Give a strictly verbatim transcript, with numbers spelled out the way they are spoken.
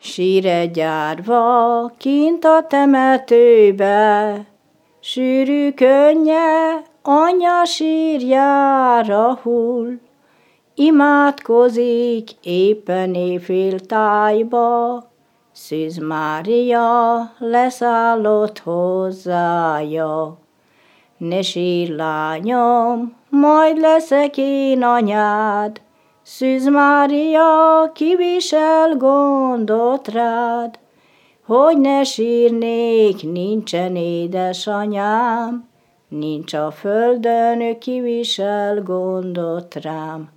Síre gyárva kint a temetőbe, sűrű könnye anyja sírjára hull. Imádkozik éppen éjféltájba, Szűz Mária leszállott hozzája. Ne sírj, lányom, majd leszek én anyád, Szűz Mária kivisel gondot rád. Hogy ne sírnék, nincsen édesanyám, Nincs a földön, kivisel gondot rám.